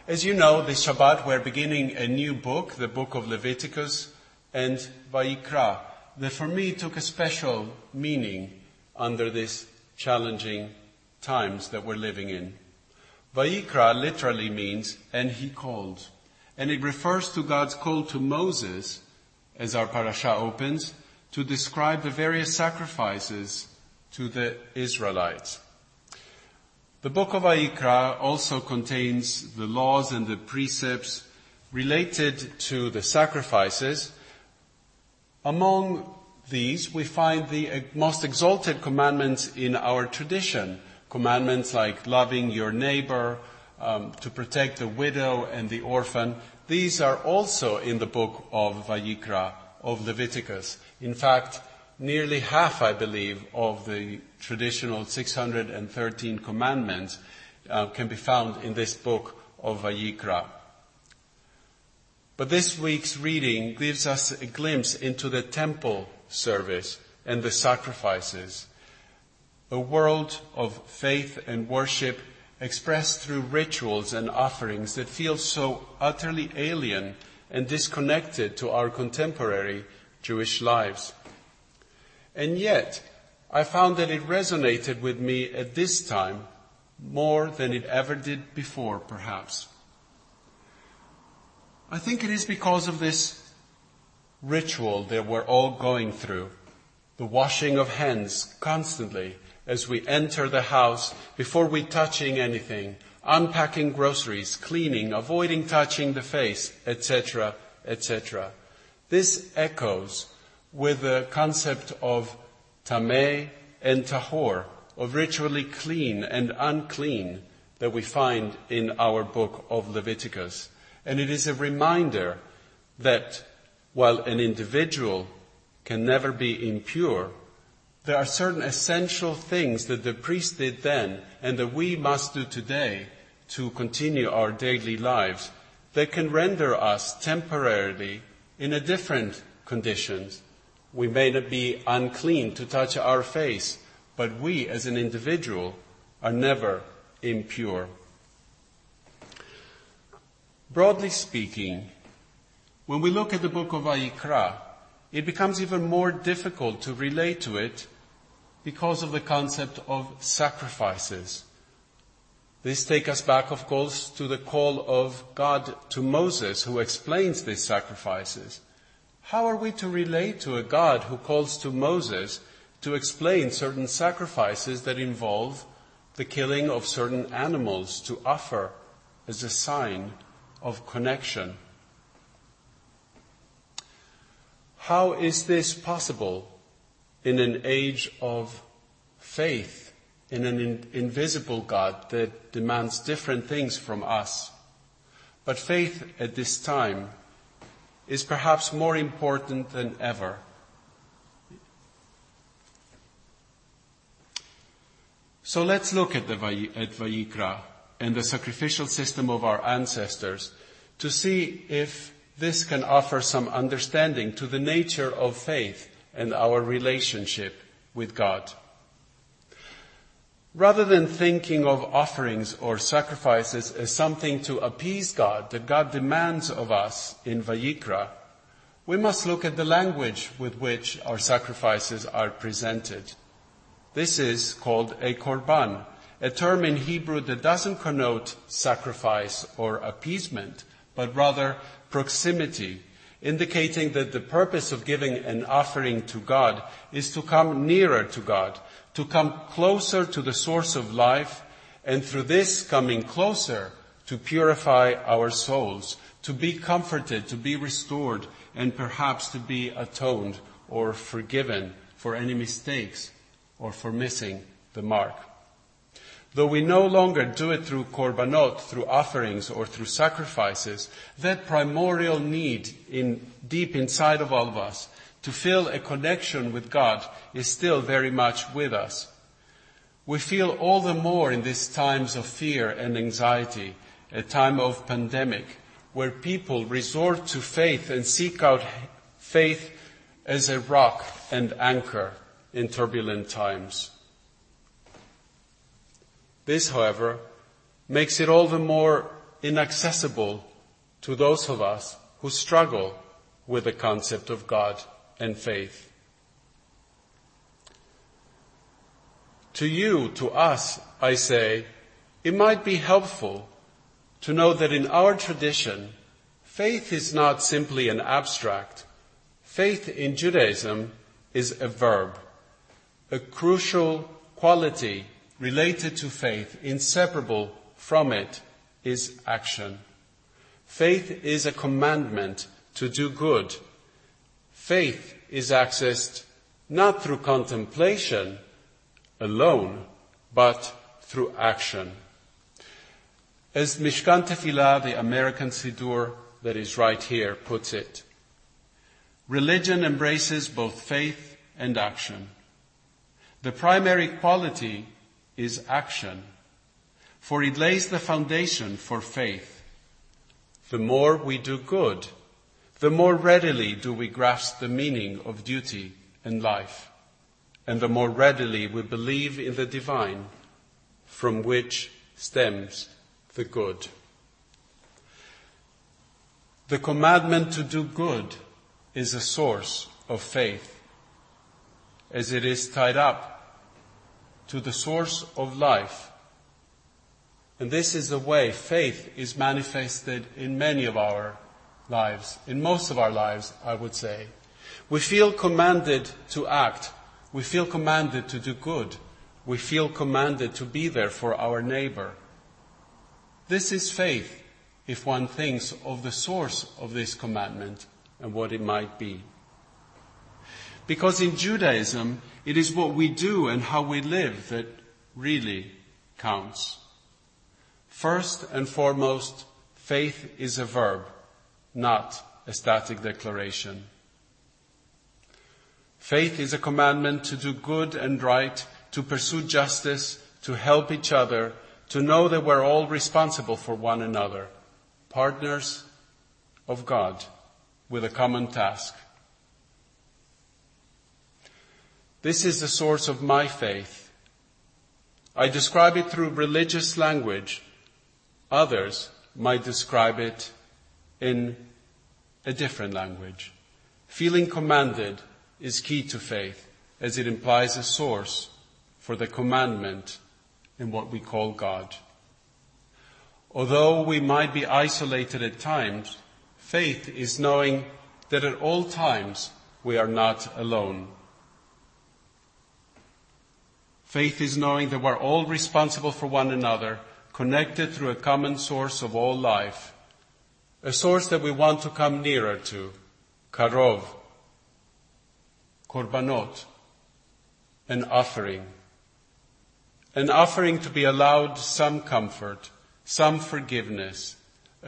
As you know, this Shabbat we're beginning a new book, the book of Leviticus and Vayikra, that for me took a special meaning under these challenging times that we're living in. Vayikra literally means, and he called. And it refers to God's call to Moses, as our parasha opens, to describe the various sacrifices to the Israelites. The book of Vayikra also contains the laws and the precepts related to the sacrifices. Among these, we find the most exalted commandments in our tradition. Commandments like loving your neighbor, to protect the widow and the orphan. These are also in the book of Vayikra, of Leviticus. In fact, nearly half, I believe, of the traditional 613 commandments can be found in this book of Vayikra. But this week's reading gives us a glimpse into the temple service and the sacrifices, a world of faith and worship expressed through rituals and offerings that feel so utterly alien and disconnected to our contemporary Jewish lives. And yet, I found that it resonated with me at this time more than it ever did before, perhaps. I think it is because of this ritual that we're all going through, the washing of hands constantly as we enter the house before we touching anything, unpacking groceries, cleaning, avoiding touching the face, etc., etc. This echoes with the concept of tameh and tahor, of ritually clean and unclean that we find in our book of Leviticus. And it is a reminder that while an individual can never be impure, there are certain essential things that the priest did then and that we must do today to continue our daily lives that can render us temporarily in a different conditions. We may not be unclean to touch our face, but we as an individual are never impure. Broadly speaking, when we look at the book of Vayikra, it becomes even more difficult to relate to it because of the concept of sacrifices. This takes us back, of course, to the call of God to Moses, who explains these sacrifices. How are we to relate to a God who calls to Moses to explain certain sacrifices that involve the killing of certain animals to offer as a sign of connection? How is this possible in an age of faith, in an invisible God that demands different things from us? But faith at this time is perhaps more important than ever. So let's look at Vayikra and the sacrificial system of our ancestors to see if this can offer some understanding to the nature of faith and our relationship with God. Rather than thinking of offerings or sacrifices as something to appease God, that God demands of us in Vayikra, we must look at the language with which our sacrifices are presented. This is called a korban, a term in Hebrew that doesn't connote sacrifice or appeasement, but rather proximity, indicating that the purpose of giving an offering to God is to come nearer to God, to come closer to the source of life, and through this coming closer to purify our souls, to be comforted, to be restored, and perhaps to be atoned or forgiven for any mistakes or for missing the mark. Though we no longer do it through korbanot, through offerings or through sacrifices, that primordial need deep inside of all of us to feel a connection with God is still very much with us. We feel all the more in these times of fear and anxiety, a time of pandemic, where people resort to faith and seek out faith as a rock and anchor in turbulent times. This, however, makes it all the more inaccessible to those of us who struggle with the concept of God and faith. To you, to us, I say, it might be helpful to know that in our tradition, faith is not simply an abstract. Faith in Judaism is a verb, a crucial quality related to faith, inseparable from it, is action. Faith is a commandment to do good. Faith is accessed not through contemplation alone, but through action. As Mishkan Tefillah, the American Siddur that is right here, puts it, religion embraces both faith and action. The primary quality is action, for it lays the foundation for faith. The more we do good, the more readily do we grasp the meaning of duty and life, and the more readily we believe in the divine, from which stems the good. The commandment to do good is a source of faith, as it is tied up to the source of life. And this is the way faith is manifested in many of our lives, in most of our lives, I would say. We feel commanded to act. We feel commanded to do good. We feel commanded to be there for our neighbor. This is faith, if one thinks of the source of this commandment and what it might be. Because in Judaism, it is what we do and how we live that really counts. First and foremost, faith is a verb, not a static declaration. Faith is a commandment to do good and right, to pursue justice, to help each other, to know that we're all responsible for one another, partners of God with a common task. This is the source of my faith. I describe it through religious language. Others might describe it in a different language. Feeling commanded is key to faith, as it implies a source for the commandment in what we call God. Although we might be isolated at times, faith is knowing that at all times we are not alone. Faith is knowing that we're all responsible for one another, connected through a common source of all life, a source that we want to come nearer to, karov, korbanot, an offering to be allowed some comfort, some forgiveness,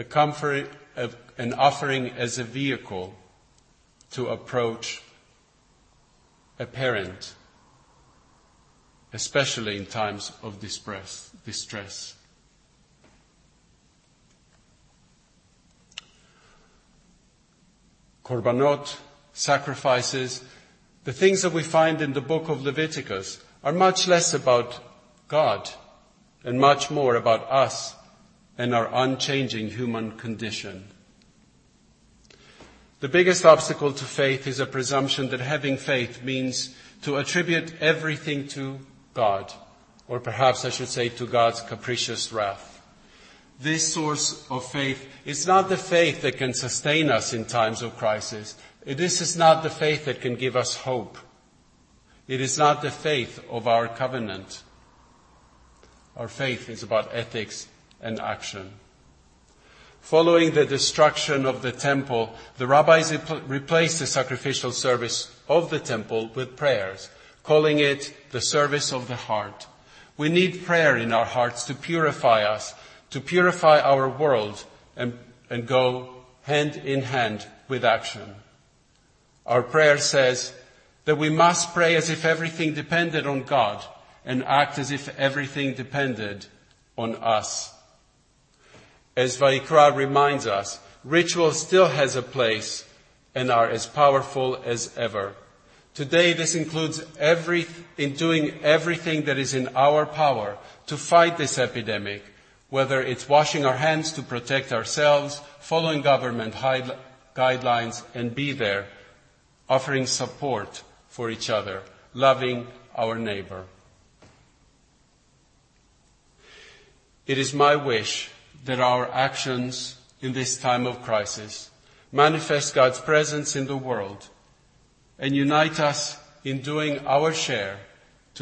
an offering as a vehicle to approach a parent, especially in times of distress. Korbanot, sacrifices, the things that we find in the book of Leviticus are much less about God and much more about us and our unchanging human condition. The biggest obstacle to faith is a presumption that having faith means to attribute everything to God, or perhaps I should say to God's capricious wrath. This source of faith is not the faith that can sustain us in times of crisis. This is not the faith that can give us hope. It is not the faith of our covenant. Our faith is about ethics and action. Following the destruction of the temple, the rabbis replaced the sacrificial service of the temple with prayers, calling it the service of the heart. We need prayer in our hearts to purify us, to purify our world, and go hand in hand with action. Our prayer says that we must pray as if everything depended on God and act as if everything depended on us. As Vayikra reminds us, ritual still has a place and are as powerful as ever. Today, this includes doing everything that is in our power to fight this epidemic, whether it's washing our hands to protect ourselves, following government guidelines, and be there, offering support for each other, loving our neighbor. It is my wish that our actions in this time of crisis manifest God's presence in the world and unite us in doing our share to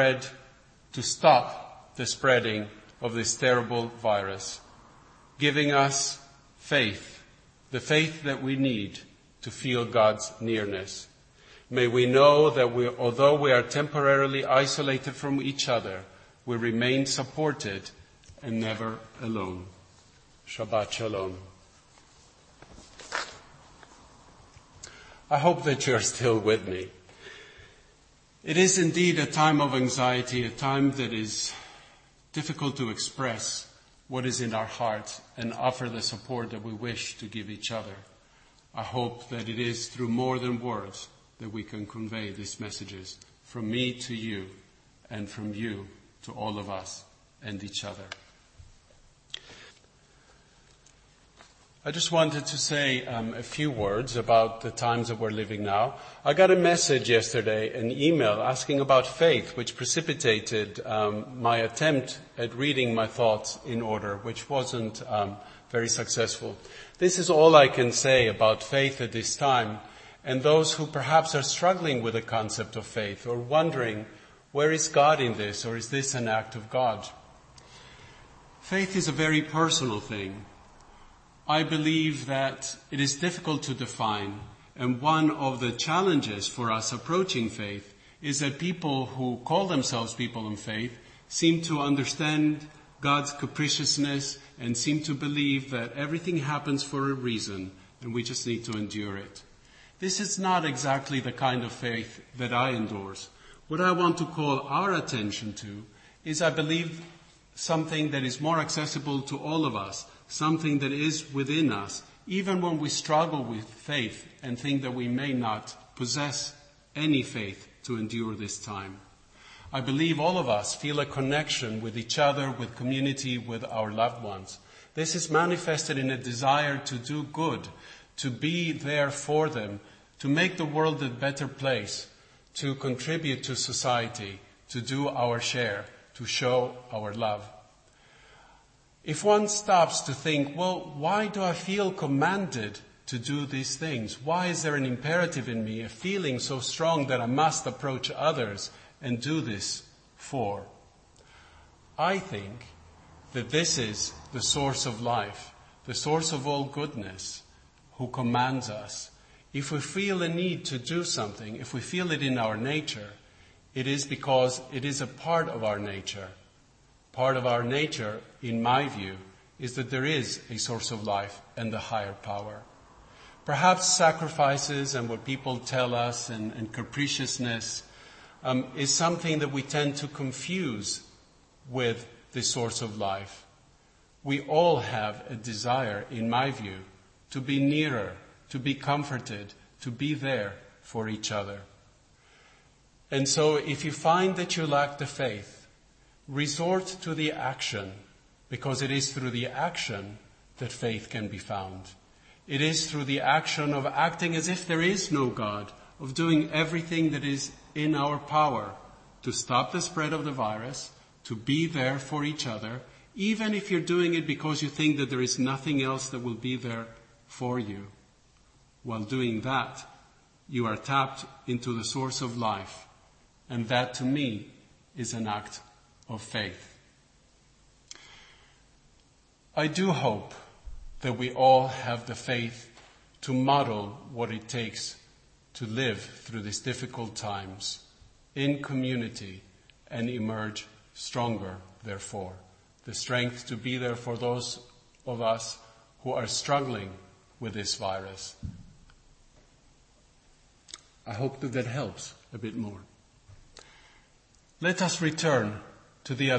stop the spreading of this terrible virus, giving us faith, the faith that we need to feel God's nearness. May we know that although we are temporarily isolated from each other, we remain supported and never alone. Shabbat Shalom. I hope that you're still with me. It is indeed a time of anxiety, a time that is difficult to express what is in our hearts and offer the support that we wish to give each other. I hope that it is through more than words that we can convey these messages from me to you and from you to all of us and each other. I just wanted to say a few words about the times that we're living now. I got a message yesterday, an email asking about faith, which precipitated my attempt at reading my thoughts in order, which wasn't very successful. This is all I can say about faith at this time, and those who perhaps are struggling with the concept of faith or wondering, where is God in this, or is this an act of God? Faith is a very personal thing. I believe that it is difficult to define, and one of the challenges for us approaching faith is that people who call themselves people in faith seem to understand God's capriciousness and seem to believe that everything happens for a reason and we just need to endure it. This is not exactly the kind of faith that I endorse. What I want to call our attention to is, I believe, something that is more accessible to all of us, something that is within us, even when we struggle with faith and think that we may not possess any faith to endure this time. I believe all of us feel a connection with each other, with community, with our loved ones. This is manifested in a desire to do good, to be there for them, to make the world a better place, to contribute to society, to do our share, to show our love. If one stops to think, well, why do I feel commanded to do these things? Why is there an imperative in me, a feeling so strong that I must approach others and do this for? I think that this is the source of life, the source of all goodness, who commands us. If we feel a need to do something, if we feel it in our nature, it is because it is a part of our nature. Part of our nature, in my view, is that there is a source of life and the higher power. Perhaps sacrifices and what people tell us and capriciousness is something that we tend to confuse with the source of life. We all have a desire, in my view, to be nearer, to be comforted, to be there for each other. And so if you find that you lack the faith, resort to the action, because it is through the action that faith can be found. It is through the action of acting as if there is no God, of doing everything that is in our power to stop the spread of the virus, to be there for each other, even if you're doing it because you think that there is nothing else that will be there for you. While doing that, you are tapped into the source of life, and that to me is an act of faith. I do hope that we all have the faith to model what it takes to live through these difficult times in community and emerge stronger, therefore. The strength to be there for those of us who are struggling with this virus. I hope that helps a bit more. Let us return to the